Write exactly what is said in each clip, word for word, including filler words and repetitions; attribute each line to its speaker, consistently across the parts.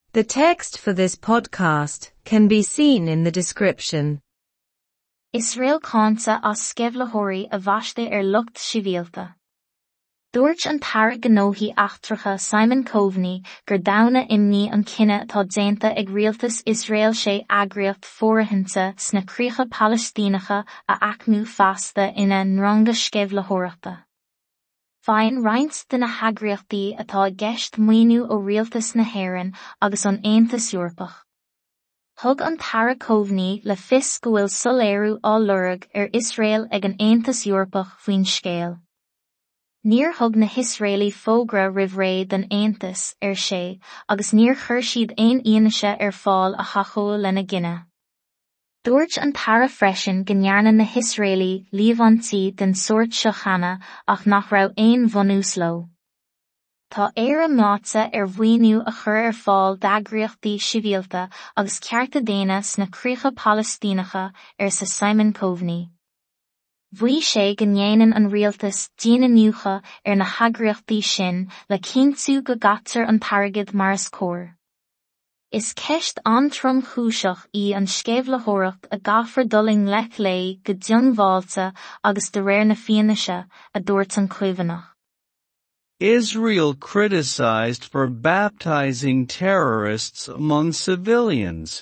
Speaker 1: The text for this podcast can be seen in the description.
Speaker 2: Israel Consa as Skevlahori a Vashte er Lucht Shivilta. Dúirt an Tara Gnóhi achtracha Simon Coveney gur dauna imní an cinenne tá déanta ag rialtas Israel sé agriocht fórahinsa sna críocha Palestínacha a acnú fasta ina nronga Skevlahoreachta. Fáin roinnt de na hagriochtaí atá gceist muoinú ó rialtas na hÉireann agus an Aontas Eorpach. Thug an Tara Coveney le fios go bhfuil soléiriú á lorg ar Israel ag an Aontas Eorpach faoin scéal. Níor thug na Hisraeli fógra roimh ré den Aontas ar sé, agus níor chuir siad aon aonaise ar fáil a chacó lena gine. Dúirt an Tara freisin go ndearna na Hisraeli líomhantí den sort seo cheana ach nach raibh aon bhunús leo. Tá éire máta ar bhaoiniú a chur ar fáil d'eagraíochtaí sibhialta agus cearta déine sna críocha Palestínacha ar sa Simon Coveney. Bhí sé go ndéanann an rialtas dína nuacha ar na hagraíochtaí sin le cinntiú go gatar an targad maras cór. Is ceist an-trom chúiseach í an Scéimhlaitheoireacht a gcaithfear dulling lech lé go dtionmháilte agus de réir na fianaise a dúirt an Cuimhnach.
Speaker 3: Israel criticized for baptizing terrorists among civilians.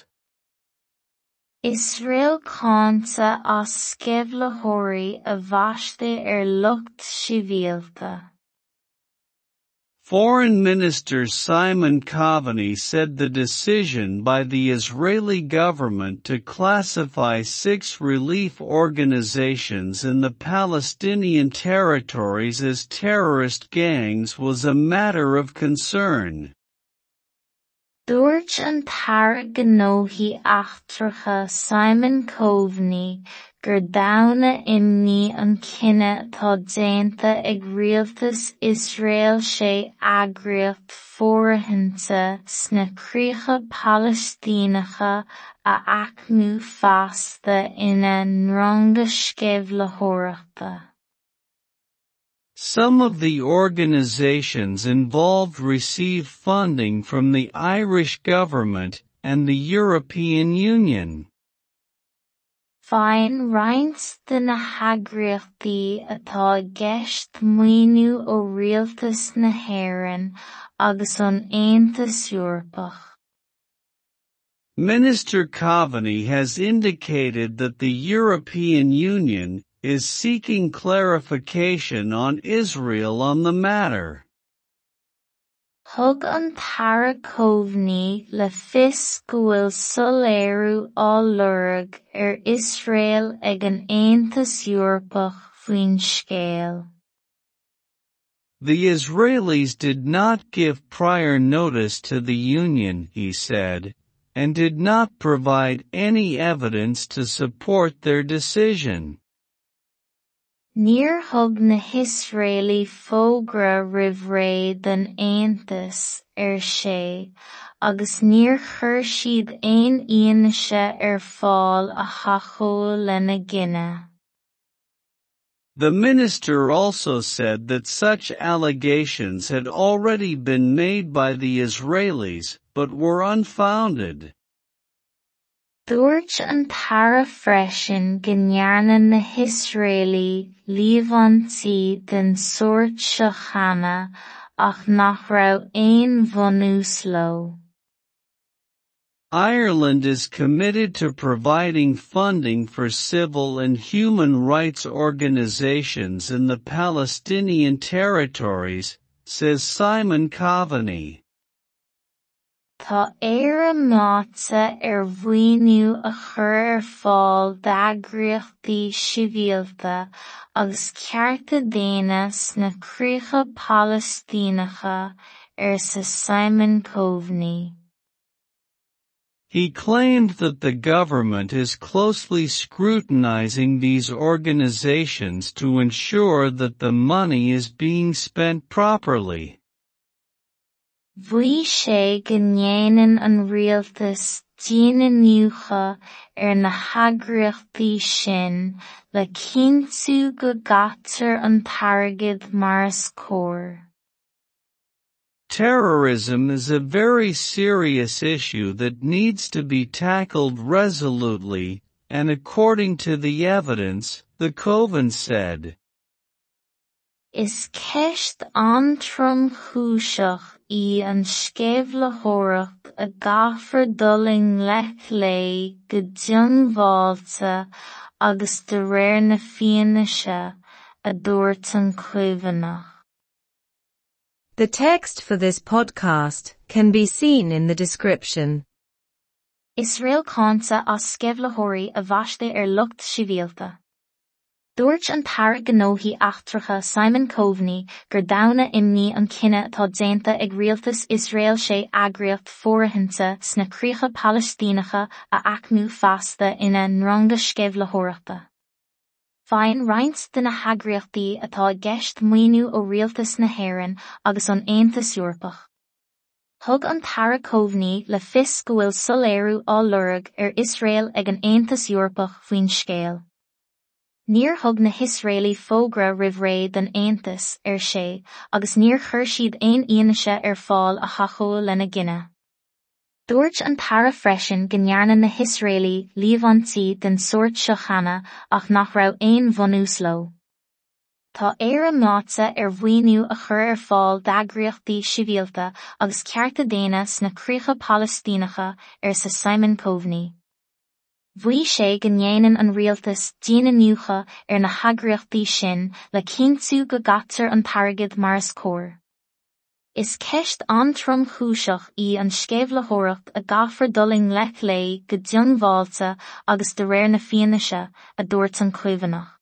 Speaker 2: Israel Consa as Skevlahori a Vashte er Lucht Shivilta.
Speaker 3: Foreign Minister Simon Coveney said the decision by the Israeli government to classify six relief organizations in the Palestinian territories as terrorist gangs was a matter of concern.
Speaker 2: Dúirt an Tara Gnóhi achtracha Simon Coveney gur dauna imní an cinenne tá déanta ag rialtas Israel sé agriocht fórahinsa sna críocha Palestínacha a acnú fasta ina nronga Scéimhlaitheoireachta.
Speaker 3: Some of the organizations involved received funding from the Irish government and the European Union.
Speaker 2: Fáin roinnt de na hagraíochtaí atá gceist muoinú ó rialtas na hÉireann agus an Aontas Eorpach.
Speaker 3: Minister Coveney has indicated that the European Union is seeking clarification on Israel on the matter.
Speaker 2: Thug an Tara Coveney le fios go bhfuil soléiriú á lorg ar Israel ag an Aontas Eorpach faoin scéal.
Speaker 3: The Israelis did not give prior notice to the Union, he said, and did not provide any evidence to support their decision.
Speaker 2: Níor thug na Hisraeli fógra roimh ré den Aontas ar sé, agus níor chuir siad aon aonaise ar fáil a chacó lena gine.
Speaker 3: The minister also said that such allegations had already been made by the Israelis, but were unfounded.
Speaker 2: Dúirt an Tara freisin go ndearna na Hisraeli líomhantí den sort seo cheana ach nach raibh aon bhunús leo.
Speaker 3: Ireland is committed to providing funding for civil and human rights organizations in the Palestinian territories, says Simon Coveney.
Speaker 2: Tá éire máta ar bhaoiniú a chur ar fáil d'eagraíochtaí sibhialta agus cearta déine sna críocha Palestínacha ar sa Simon Coveney.
Speaker 3: He claimed that the government is closely scrutinizing these organizations to ensure that the money is being spent properly.
Speaker 2: Bhí sé go ndéanann an rialtas dína nuacha ar na hagraíochtaí sin le cinntiú go gatar an targad maras cór.
Speaker 3: Terrorism is a very serious issue that needs to be tackled resolutely, and according to the evidence, the Coven said.
Speaker 2: Is ceist antrum chúiseach í an scéibhleoireacht a gcaithfear duling lech lé go dtionmháilte agus de réir na fianaise a dúirt an Cuimhnigh.
Speaker 1: The text for this podcast can be seen in the description.
Speaker 2: Is réal cáinte as scéibhleoirí a bhaiste ar lucht shibhialta. Dúirt an Tara Gnóthaí Achtracha Simon Coveney gur damhna imní an cinenne atá déanta ag rialtas Israel sé eagraíocht fórithinte sna críocha Palestíneacha a aicmú feasta ina ndrangha scéibhleoireachta. Bhain roinnt de na heagraíochtaí atá gceist maoiniú ó rialtas na hÉireann agus an Aontas Eorpach. Thug an Tara Coveney le fios go bhfuil soléiriú á lorg ar Israel ag an Aontas Eorpach faoin scéal. Níor thug na Hisraeli fógra roimh ré den Aontas ar sé, agus níor chuir siad aon aonaise ar fáil a chachamh lena gine. Dúirt an Tara freisin go ndearna na Hisraeli líomhantí den sort seo cheana ach nach raibh aon bhunús leo. Tá éire máta ar bhaoiniú a chur ar fáil d'eagraíochtaí shibhialta agus cearta déine sna críocha Palestíneacha ar sa Simon Coveney. Bhí sé go ndéanann an rialtas daoine nuacha ar na heagraíochtaí sin le cinntiú go gcaitear an targad mar is cóir. Is ceist antrum chúiseach í an scéibhleoireacht a gcaithfear duling lech lé go dtionmháilte agus de réir na fianaise a dúirt an Cuimhnigh.